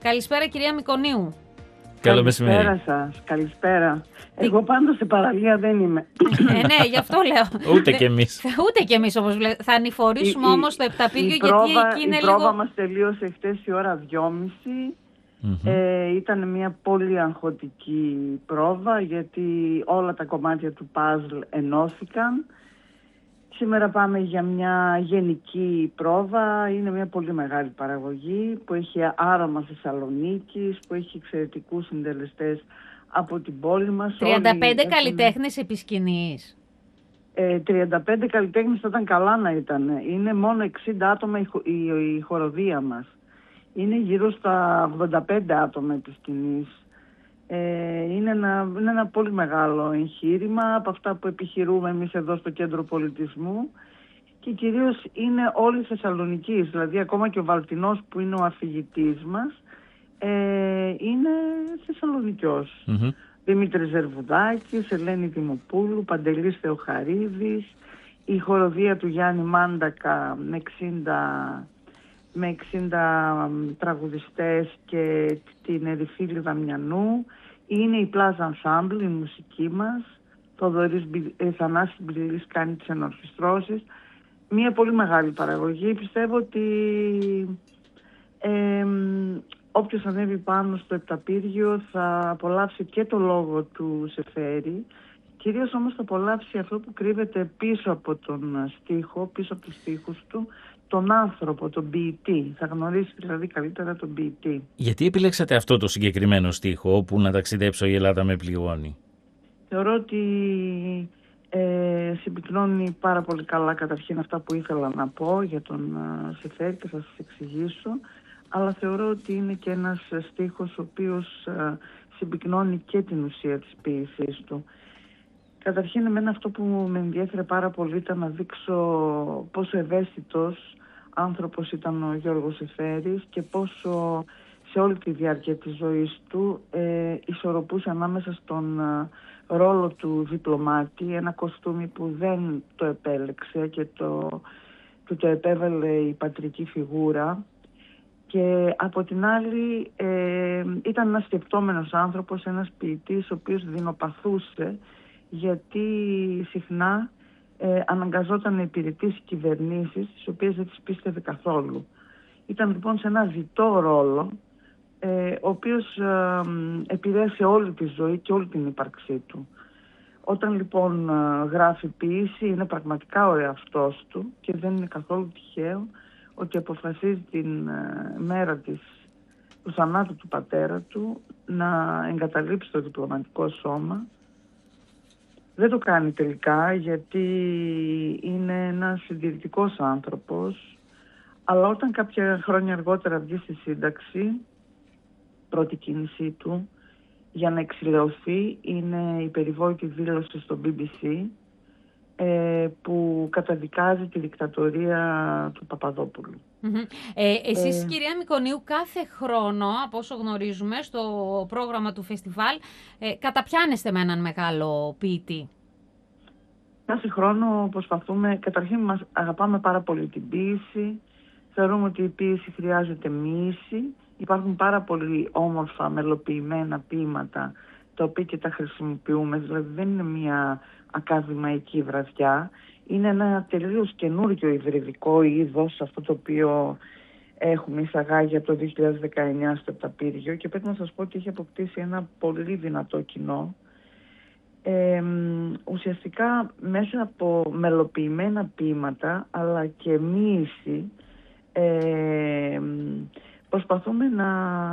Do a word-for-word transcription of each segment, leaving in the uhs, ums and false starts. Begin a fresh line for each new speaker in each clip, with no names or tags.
Καλησπέρα κυρία Μικονίου.
Καλό μεσημέρι.
Καλησπέρα σας, καλησπέρα. Εγώ πάντως σε παραλία δεν είμαι.
Ε, ναι, γι' αυτό λέω.
Ούτε κι εμείς.
Ούτε κι εμείς όπως βλέπετε. Θα ανηφορήσουμε όμως το Επταπύργιο, γιατί
πρόβα,
εκεί είναι
η
λίγο...
πρόβα μας τελείωσε χτες η ώρα δυόμιση. Mm-hmm. Ε, ήταν μια πολύ αγχωτική πρόβα, γιατί όλα τα κομμάτια του παζλ ενώθηκαν. Σήμερα πάμε για μια γενική πρόβα. Είναι μια πολύ μεγάλη παραγωγή που έχει άρωμα Θεσσαλονίκης, που έχει εξαιρετικούς συντελεστές από την πόλη μας.
τριάντα πέντε
Όλοι
καλλιτέχνες επί σκηνής.
Ε, τριάντα πέντε καλλιτέχνες θα ήταν καλά να ήταν. Είναι μόνο εξήντα άτομα η, η, η χοροδία μας. Είναι γύρω στα ογδόντα πέντε άτομα επί σκηνής. Ε, είναι, ένα, είναι ένα πολύ μεγάλο εγχείρημα από αυτά που επιχειρούμε εμείς εδώ στο Κέντρο Πολιτισμού, και κυρίως είναι όλοι Θεσσαλονικείς, δηλαδή ακόμα και ο Βαλτινός που είναι ο αφηγητής μας ε, είναι Θεσσαλονικιός. Mm-hmm. Δημήτρης Ζερβουδάκης, Ελένη Δημοπούλου, Παντελής Θεοχαρίδης, η χοροδία του Γιάννη Μάντακα με εξήντα, με εξήντα τραγουδιστές και την Ερυφίλη Δαμιανού. Είναι η Plaza Ensemble, η μουσική μας. Θοδωρής ε, Θανάσης Μπριλής κάνει τις ενορχιστρώσεις. Μια πολύ μεγάλη παραγωγή. Πιστεύω ότι ε, όποιος ανέβει πάνω στο Επταπύργιο θα απολαύσει και το λόγο του Σεφέρη. Κυρίως όμως θα απολαύσει αυτό που κρύβεται πίσω από τον στίχο, πίσω από τους στίχους του, τον άνθρωπο, τον ποιητή. Θα γνωρίσει δηλαδή καλύτερα τον ποιητή.
Γιατί επιλέξατε αυτό το συγκεκριμένο στίχο, όπου να ταξιδέψω η Ελλάδα με πληγώνει?
Θεωρώ ότι ε, συμπυκνώνει πάρα πολύ καλά καταρχήν αυτά που ήθελα να πω για τον uh, Σεφέρη, και θα σας εξηγήσω. Αλλά θεωρώ ότι είναι και ένας στίχος ο οποίος uh, συμπυκνώνει και την ουσία της ποίησής του. Καταρχήν, εμένα αυτό που με ενδιέφερε πάρα πολύ ήταν να δείξω πόσο ευαίσθητος άνθρωπος ήταν ο Γιώργος Σεφέρης και πόσο σε όλη τη διάρκεια της ζωής του ε, ισορροπούσε ανάμεσα στον ε, ρόλο του διπλωμάτη, ένα κοστούμι που δεν το επέλεξε και το, του το επέβαλε η πατρική φιγούρα, και από την άλλη ε, ήταν ένας σκεπτόμενος άνθρωπος, ένας ποιητής ο οποίος δεινοπαθούσε, γιατί συχνά ε, αναγκαζόταν να υπηρετήσει κυβερνήσεις τις οποίες δεν τις πίστευε καθόλου. Ήταν λοιπόν σε ένα διτό ρόλο, ε, ο οποίος ε, επηρέασε όλη τη ζωή και όλη την ύπαρξή του. Όταν λοιπόν ε, γράφει ποίηση, είναι πραγματικά ο εαυτός του, και δεν είναι καθόλου τυχαίο ότι αποφασίζει την ε, μέρα της, του θανάτου του πατέρα του, να εγκαταλείψει το διπλωματικό σώμα. Δεν το κάνει τελικά, γιατί είναι ένας συντηρητικός άνθρωπος, αλλά όταν κάποια χρόνια αργότερα βγει στη σύνταξη, πρώτη κίνησή του για να εξηλαιωθεί είναι η περιβόητη δήλωση στο μπι μπι σι, ε, που καταδικάζει τη δικτατορία του Παπαδόπουλου.
Mm-hmm. Ε, εσείς
ε,
κυρία Μικονίου, κάθε χρόνο, από όσο γνωρίζουμε, στο πρόγραμμα του φεστιβάλ ε, καταπιάνεστε με έναν μεγάλο ποιητή.
Κάθε χρόνο προσπαθούμε, καταρχήν μας αγαπάμε πάρα πολύ την ποίηση, θεωρούμε ότι η ποίηση χρειάζεται μοίηση, υπάρχουν πάρα πολύ όμορφα μελοποιημένα ποίηματα τα οποία και τα χρησιμοποιούμε, δηλαδή δεν είναι μια ακαδημαϊκή βραδιά, είναι ένα τελείως καινούργιο υβριδικό είδος, αυτό το οποίο έχουμε εισαγάγει από το δύο χιλιάδες δεκαεννιά στο Επταπύργιο, και πρέπει να σας πω ότι έχει αποκτήσει ένα πολύ δυνατό κοινό. Ε, ουσιαστικά μέσα από μελοποιημένα ποίηματα αλλά και μοίηση ε, προσπαθούμε να,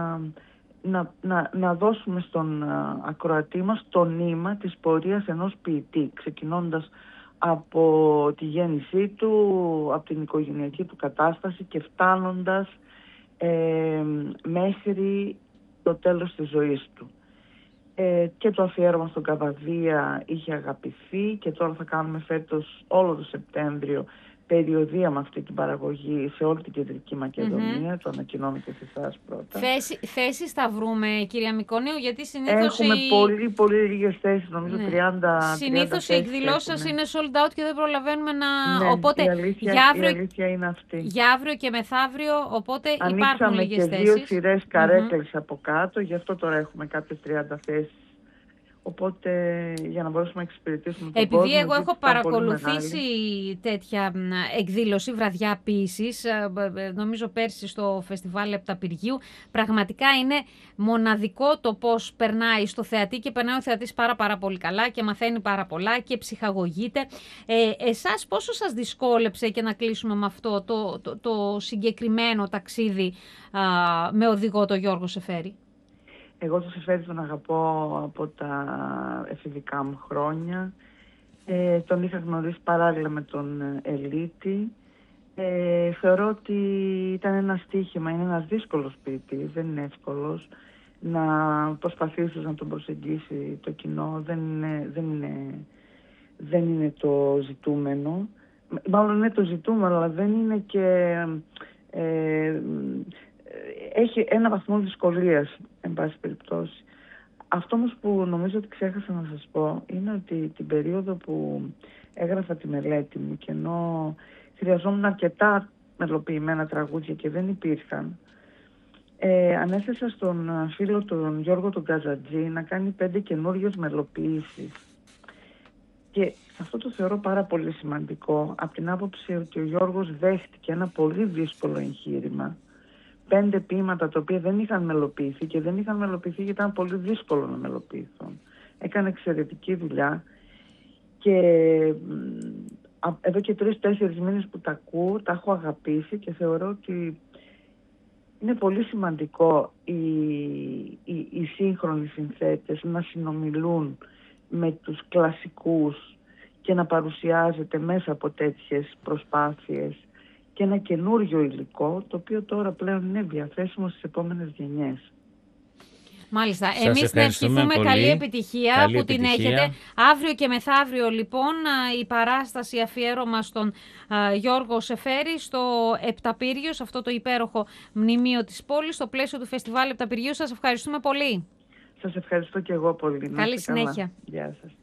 να, να, να δώσουμε στον ακροατή μας το νήμα της πορείας ενός ποιητή, ξεκινώντας από τη γέννησή του, από την οικογενειακή του κατάσταση και φτάνοντας ε, μέχρι το τέλος της ζωής του. Ε, και το αφιέρωμα στον Καβαδία είχε αγαπηθεί, και τώρα θα κάνουμε φέτος όλο το Σεπτέμβριο περιοδία με αυτή την παραγωγή σε όλη την Κεντρική Μακεδονία. Mm-hmm. Το ανακοινώνω και σε εσάς πρώτα.
Θέση, θέσεις θα βρούμε, κυρία Μικονίου, γιατί συνήθως
έχουμε
η...
πολύ πολύ λίγες θέσεις, νομίζω ναι. τριάντα.
Συνήθως οι εκδηλώσεις σας είναι sold out και δεν προλαβαίνουμε να...
Ναι,
οπότε
η αλήθεια,
για αύριο,
η αλήθεια είναι αυτή.
Για αύριο και μεθαύριο, οπότε
ανοίξαμε
υπάρχουν λίγες θέσεις.
Ανοίξαμε και δύο σειρές καρέκλες mm-hmm. από κάτω, γι' αυτό τώρα έχουμε κάποιες τριάντα θέσεις. Οπότε για να μπορέσουμε να εξυπηρετήσουμε τον
Επειδή
κόσμο,
εγώ έχω παρακολουθήσει τέτοια εκδήλωση, βραδιά ποίησης, νομίζω πέρσι στο φεστιβάλ Επταπηργίου, πραγματικά είναι μοναδικό το πώς περνάει στο θεατή και περνάει ο θεατής πάρα πάρα πολύ καλά και μαθαίνει πάρα πολλά και ψυχαγωγείται. Ε, εσάς πόσο σας δυσκόλεψε, και να κλείσουμε με αυτό, το, το, το συγκεκριμένο ταξίδι α, με οδηγό τον Γιώργο Σεφέρη?
Εγώ τον Σεφέρη τον αγαπώ από τα εφηβικά μου χρόνια. Ε, τον είχα γνωρίσει παράλληλα με τον Ελίτη. Ε, θεωρώ ότι ήταν ένα στοίχημα, είναι ένας δύσκολος ποιητής, δεν είναι εύκολος. Να προσπαθήσεις να τον προσεγγίσει το κοινό, δεν είναι, δεν είναι, δεν είναι το ζητούμενο. Μάλλον είναι το ζητούμενο, αλλά δεν είναι και... Ε, έχει ένα βαθμό δυσκολίας, εν πάση περιπτώσει. Αυτό όμως που νομίζω ότι ξέχασα να σας πω είναι ότι την περίοδο που έγραφα τη μελέτη μου και ενώ χρειαζόμουν αρκετά μελοποιημένα τραγούδια και δεν υπήρχαν, ε, ανέθεσα στον φίλο τον Γιώργο τον Καζατζή να κάνει πέντε καινούριες μελοποιήσεις. Και αυτό το θεωρώ πάρα πολύ σημαντικό, από την άποψη ότι ο Γιώργος δέχτηκε ένα πολύ δύσκολο εγχείρημα. Πέντε ποίηματα τα οποία δεν είχαν μελοποιηθεί και δεν είχαν μελοποιηθεί γιατί ήταν πολύ δύσκολο να μελοποιηθούν. Έκανε εξαιρετική δουλειά και εδώ και τρεις-τέσσερις μήνες που τα ακούω, τα έχω αγαπήσει και θεωρώ ότι είναι πολύ σημαντικό οι, οι, οι σύγχρονοι συνθέτες να συνομιλούν με τους κλασικούς και να παρουσιάζεται μέσα από τέτοιες προσπάθειες και ένα καινούριο υλικό, το οποίο τώρα πλέον είναι διαθέσιμο στις επόμενες γενιές.
Μάλιστα. Εμείς να ευχηθούμε πολύ. καλή επιτυχία καλή που επιτυχία. την έχετε. Αύριο και μεθαύριο λοιπόν η παράσταση αφιέρωμα στον α, Γιώργο Σεφέρη στο Επταπύργιο, σε αυτό το υπέροχο μνημείο της πόλης, στο πλαίσιο του Φεστιβάλ Επταπηργίου. Σας ευχαριστούμε πολύ.
Σας ευχαριστώ και εγώ πολύ.
Καλή συνέχεια.
Γεια σας.